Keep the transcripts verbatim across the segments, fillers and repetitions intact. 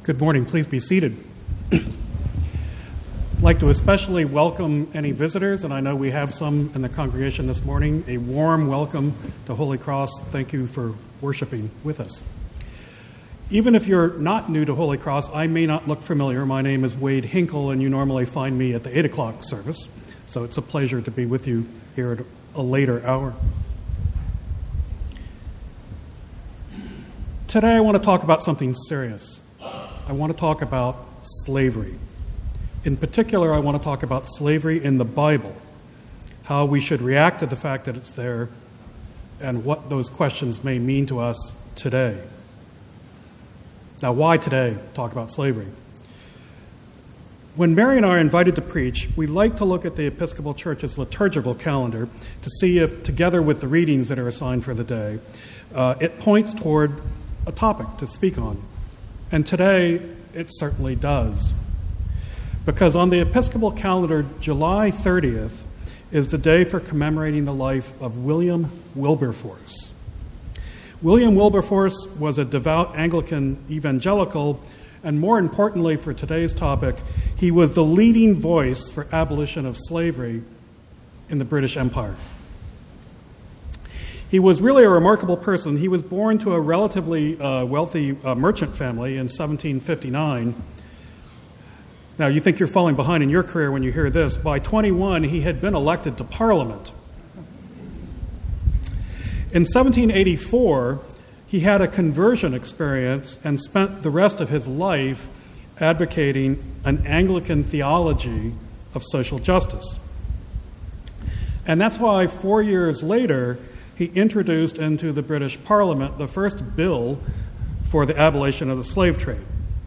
Good morning. Please be seated. I'd like to especially welcome any visitors, and I know we have some in the congregation this morning. A warm welcome to Holy Cross. Thank you for worshiping with us. Even if you're not new to Holy Cross, I may not look familiar. My name is Wade Hinkle, and you normally find me at the eight o'clock service, so it's a pleasure to be with you here at a later hour. Today I want to talk about something serious. I want to talk about slavery. In particular, I want to talk about slavery in the Bible, how we should react to the fact that it's there, and what those questions may mean to us today. Now, why today talk about slavery? When Mary and I are invited to preach, we like to look at the Episcopal Church's liturgical calendar to see if, together with the readings that are assigned for the day, uh, it points toward a topic to speak on. And today, it certainly does. Because on the Episcopal calendar, July thirtieth is the day for commemorating the life of William Wilberforce. William Wilberforce was a devout Anglican evangelical, and more importantly for today's topic, he was the leading voice for abolition of slavery in the British Empire. He was really a remarkable person. He was born to a relatively uh, wealthy uh, merchant family in seventeen fifty-nine. Now, you think you're falling behind in your career when you hear this. By twenty-one, he had been elected to Parliament. In seventeen eighty-four, he had a conversion experience and spent the rest of his life advocating an Anglican theology of social justice. And that's why four years later, he introduced into the British Parliament the first bill for the abolition of the slave trade.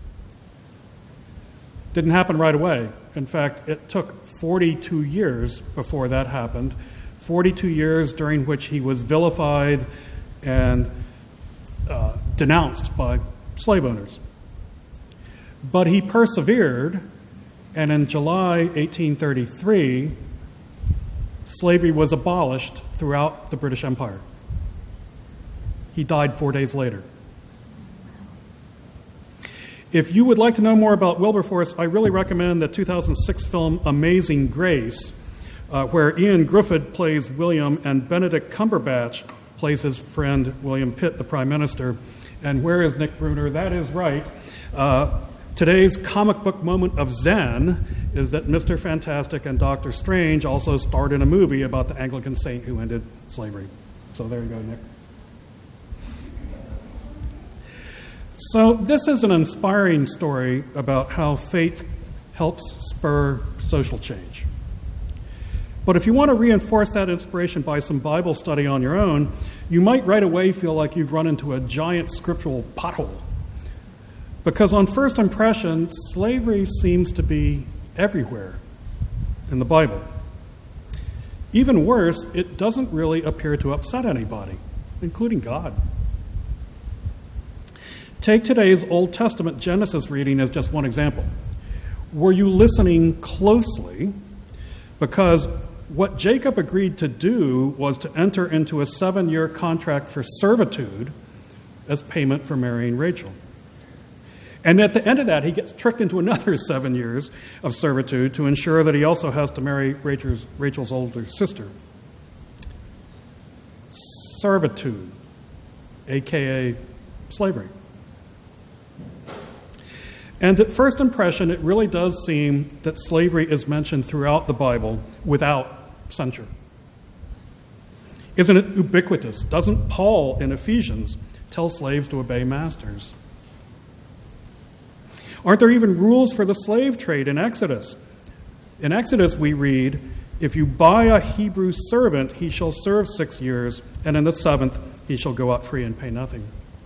Didn't happen right away. In fact, it took forty-two years before that happened, forty-two years during which he was vilified and uh, denounced by slave owners. But he persevered, and in July eighteen thirty-three, slavery was abolished throughout the British Empire. He died four days later. If you would like to know more about Wilberforce, I really recommend the two thousand six film Amazing Grace, uh, where Ian Griffith plays William and Benedict Cumberbatch plays his friend William Pitt, the Prime Minister. And where is Nick Bruner? That is right. Uh, today's comic book moment of Zen is that Mister Fantastic and Doctor Strange also starred in a movie about the Anglican saint who ended slavery. So there you go, Nick. So this is an inspiring story about how faith helps spur social change. But if you want to reinforce that inspiration by some Bible study on your own, you might right away feel like you've run into a giant scriptural pothole. Because on first impression, slavery seems to be everywhere in the Bible. Even worse, it doesn't really appear to upset anybody, including God. Take today's Old Testament Genesis reading as just one example. Were you listening closely? Because what Jacob agreed to do was to enter into a seven-year contract for servitude as payment for marrying Rachel. And at the end of that, he gets tricked into another seven years of servitude to ensure that he also has to marry Rachel's, Rachel's older sister. Servitude, a k a slavery. And at first impression, it really does seem that slavery is mentioned throughout the Bible without censure. Isn't it ubiquitous? Doesn't Paul in Ephesians tell slaves to obey masters? Aren't there even rules for the slave trade in Exodus? In Exodus we read, if you buy a Hebrew servant, he shall serve six years, and in the seventh he shall go out free and pay nothing.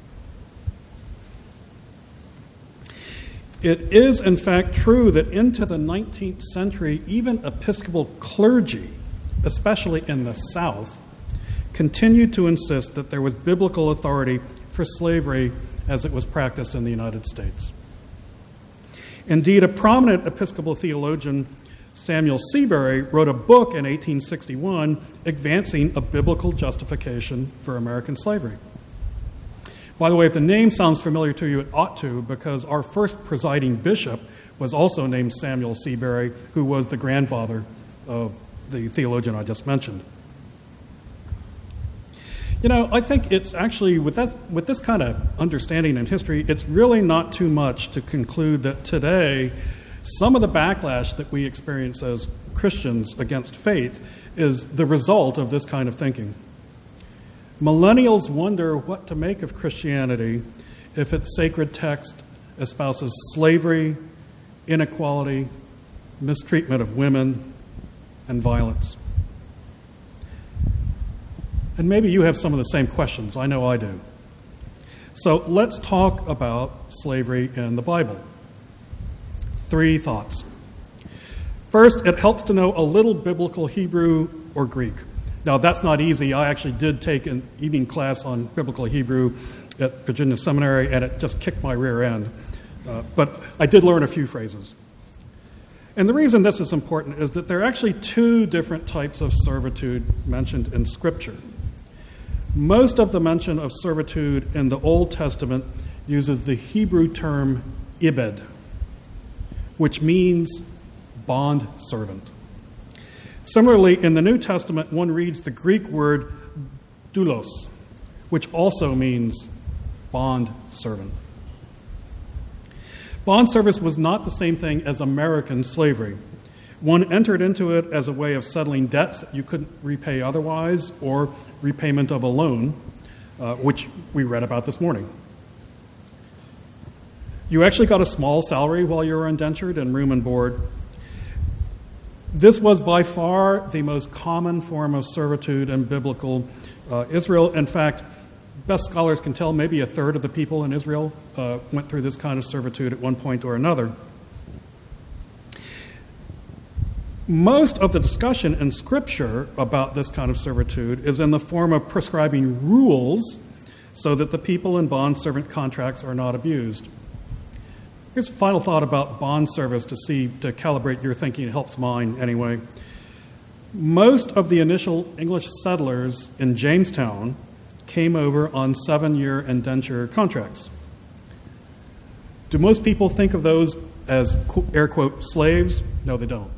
It is, in fact, true that into the nineteenth century, even Episcopal clergy, especially in the South, continued to insist that there was biblical authority for slavery as it was practiced in the United States. Indeed, a prominent Episcopal theologian, Samuel Seabury, wrote a book in eighteen sixty-one advancing a biblical justification for American slavery. By the way, if the name sounds familiar to you, it ought to, because our first presiding bishop was also named Samuel Seabury, who was the grandfather of the theologian I just mentioned. You know, I think it's actually, with, that, with this kind of understanding in history, it's really not too much to conclude that today some of the backlash that we experience as Christians against faith is the result of this kind of thinking. Millennials wonder what to make of Christianity if its sacred text espouses slavery, inequality, mistreatment of women, and violence. And maybe you have some of the same questions. I know I do. So let's talk about slavery in the Bible. Three thoughts. First, it helps to know a little biblical Hebrew or Greek. Now, that's not easy. I actually did take an evening class on biblical Hebrew at Virginia Seminary, and it just kicked my rear end. Uh, but I did learn a few phrases. And the reason this is important is that there are actually two different types of servitude mentioned in Scripture. Most of the mention of servitude in the Old Testament uses the Hebrew term ibed, which means bond servant. Similarly, in the New Testament, one reads the Greek word doulos, which also means bond servant. Bond service was not the same thing as American slavery. One entered into it as a way of settling debts you couldn't repay otherwise, or repayment of a loan, uh, which we read about this morning. You actually got a small salary while you were indentured and room and board. This was by far the most common form of servitude in biblical uh, Israel. In fact, best scholars can tell maybe a third of the people in Israel uh, went through this kind of servitude at one point or another. Most of the discussion in Scripture about this kind of servitude is in the form of prescribing rules so that the people in bond-servant contracts are not abused. Here's a final thought about bond service to see, to calibrate your thinking. It helps mine anyway. Most of the initial English settlers in Jamestown came over on seven-year indenture contracts. Do most people think of those as, air quote, slaves? No, they don't.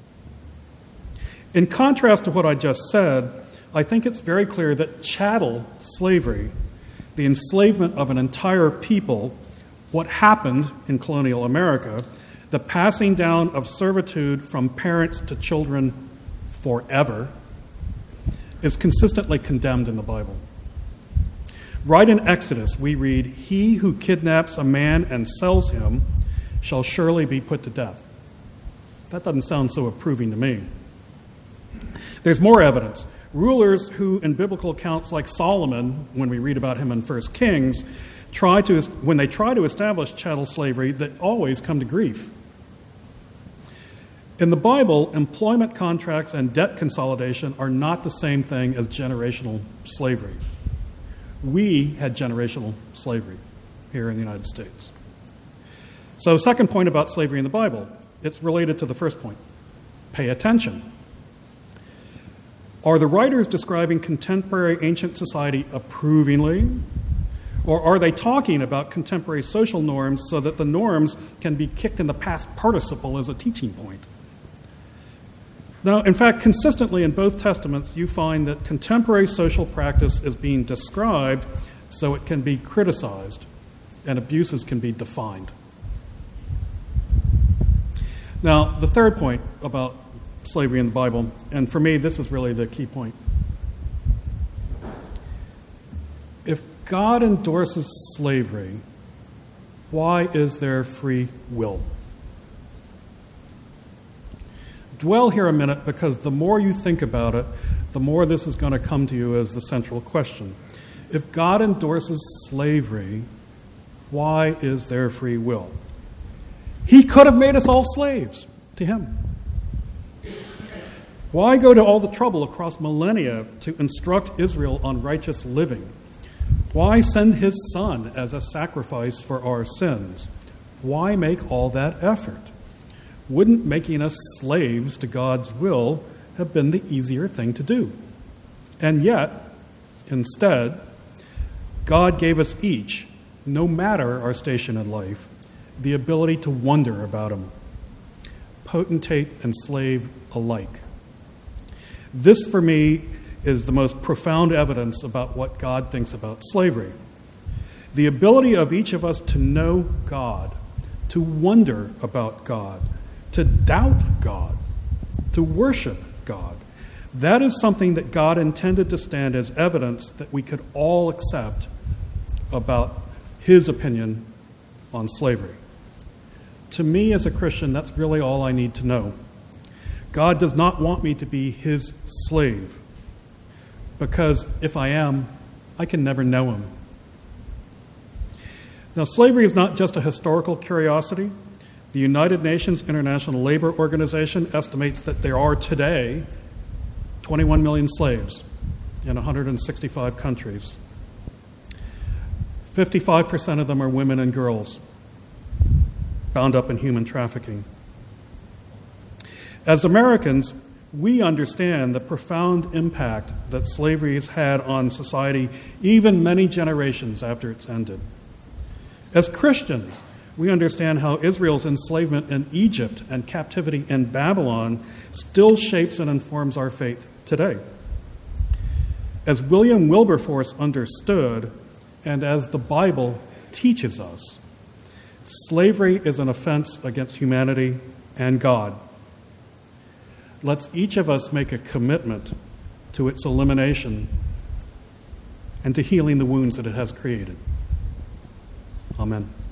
In contrast to what I just said, I think it's very clear that chattel slavery, the enslavement of an entire people, what happened in colonial America, the passing down of servitude from parents to children forever, is consistently condemned in the Bible. Right in Exodus, we read, "He who kidnaps a man and sells him shall surely be put to death." That doesn't sound so approving to me. There's more evidence. Rulers who, in biblical accounts like Solomon, when we read about him in First Kings, try to, when they try to establish chattel slavery, they always come to grief. In the Bible, employment contracts and debt consolidation are not the same thing as generational slavery. We had generational slavery here in the United States. So, second point about slavery in the Bible, it's related to the first point. Pay attention. Are the writers describing contemporary ancient society approvingly? Or are they talking about contemporary social norms so that the norms can be kicked in the past participle as a teaching point? Now, in fact, consistently in both Testaments, you find that contemporary social practice is being described so it can be criticized and abuses can be defined. Now, the third point about slavery in the Bible, and for me, this is really the key point. If God endorses slavery, why is there free will? Dwell here a minute, because the more you think about it, the more this is going to come to you as the central question. If God endorses slavery, why is there free will? He could have made us all slaves to him. Why go to all the trouble across millennia to instruct Israel on righteous living? Why send his son as a sacrifice for our sins? Why make all that effort? Wouldn't making us slaves to God's will have been the easier thing to do? And yet, instead, God gave us each, no matter our station in life, the ability to wonder about him, potentate and slave alike. This, for me, is the most profound evidence about what God thinks about slavery. The ability of each of us to know God, to wonder about God, to doubt God, to worship God. That is something that God intended to stand as evidence that we could all accept about his opinion on slavery. To me as a Christian, that's really all I need to know. God does not want me to be his slave, because if I am, I can never know him. Now, slavery is not just a historical curiosity. The United Nations International Labor Organization estimates that there are today twenty-one million slaves in one hundred sixty-five countries. fifty-five percent of them are women and girls bound up in human trafficking. As Americans, we understand the profound impact that slavery has had on society, even many generations after it's ended. As Christians, we understand how Israel's enslavement in Egypt and captivity in Babylon still shapes and informs our faith today. As William Wilberforce understood, and as the Bible teaches us, slavery is an offense against humanity and God. Let's each of us make a commitment to its elimination and to healing the wounds that it has created. Amen.